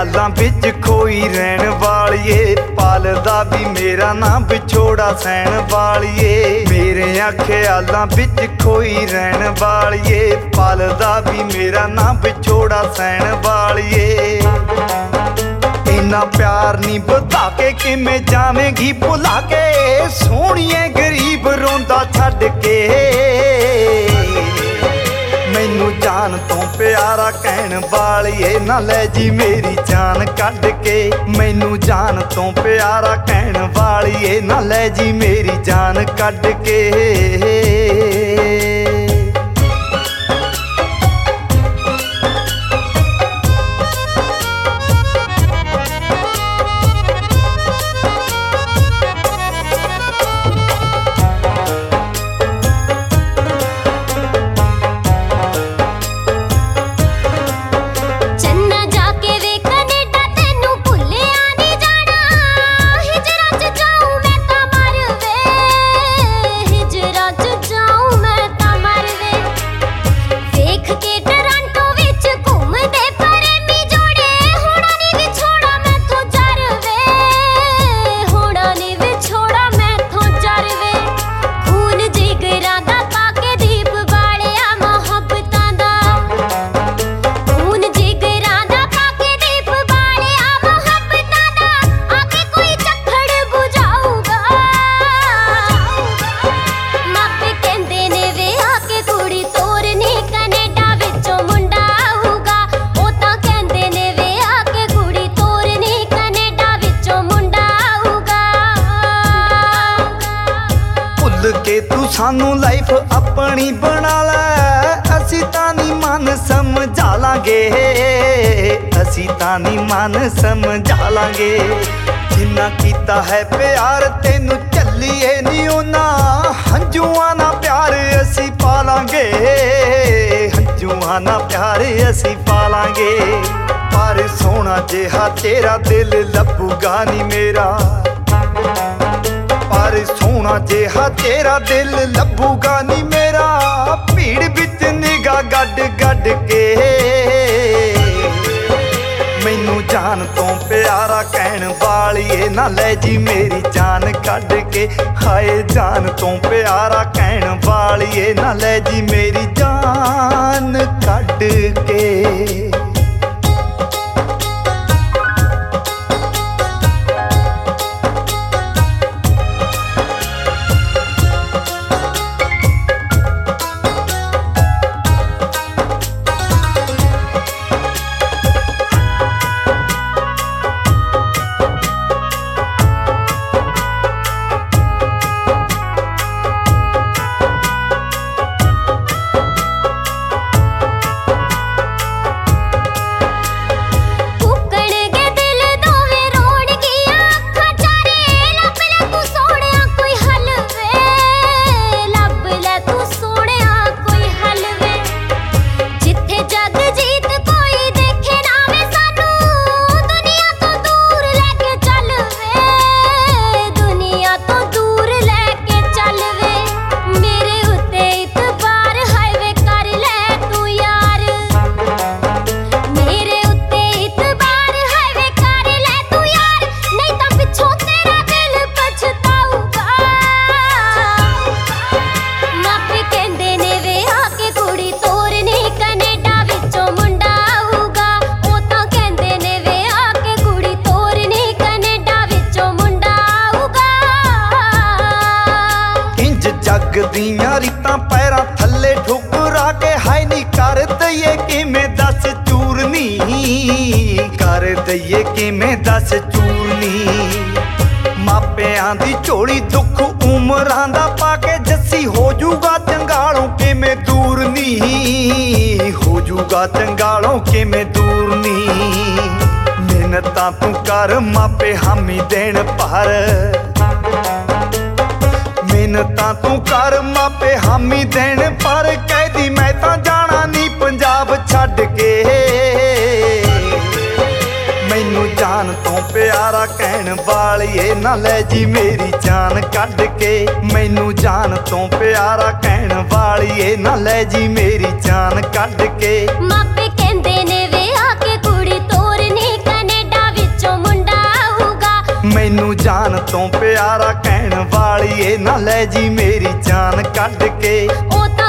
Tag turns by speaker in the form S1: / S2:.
S1: ख्यालां विच खोई रहन वालिए, पालदा भी मेरा ना विछोड़ा सहन वालिए। मेरे ख्यालां विच खोई रहन वालिए, पालदा भी मेरा ना विछोड़ा सहन वालिए। इन्ना प्यार नी बता के किवें जावेंगी भुला के, सोहणीए गरीब रोंदा छड्ड के। मैनू जान तो प्यारा कहण वालिए, ना लै जी मेरी जान कढ के। मैनू जान तो प्यारा कहण वालिए, ना लै जी मेरी जान कढ के। के तू सानू लाइफ अपनी बना लै, असी तां नी मन समझा लांगे, असी तां नी मन समझा लांगे। जिन्ना कीता है प्यार तेनू झल्लीए नी ओना, हंजुआं ना प्यार असी पालांगे, हंजुआं ना प्यार असी पालांगे। पर सोहना जिहा तेरा दिल लभूगा नी मेरा, पर सोहना जिहा तेरा दिल लभूगा नी मेरा। भीड़ विच निगाह गड गड के, मैनू जान तो प्यारा कहण वालिए, ना लै जी मेरी जान कढ के। हाय जान तो प्यारा कहण वालिए, ना लै जी मेरी जान कढ के। जग दियां रीतां पैरां थल्ले ठुकरा के, हाय नी कर दईए किवें दस चूरनी, कर दईए किवें दस चूरनी। मापियां दी झोली दुख उमरां दा पाके, जस्सी हो जूगा चंगालों किवें दूर नी, हो जूगा चंगालों किवें दूर नी। मिन्नतां तू कर मापे हामी देण पर, मिन्नतां तू कर मापे हामी देण पर। कहदी मैं तां जाना नी पंजाब छड्ड के, मैनू जान तो प्यारा कहण वालिए, ना लै जी मेरी जान कढ के। मैनू जान तो प्यारा कहण वालिए, ना लै जी मेरी जान कढ के।
S2: मापे कहंदे ने वे आके कुड़ी तोरनी कने
S1: जान तो प्यारा कहण वाली ए ना लै जी मेरी जान कढ के।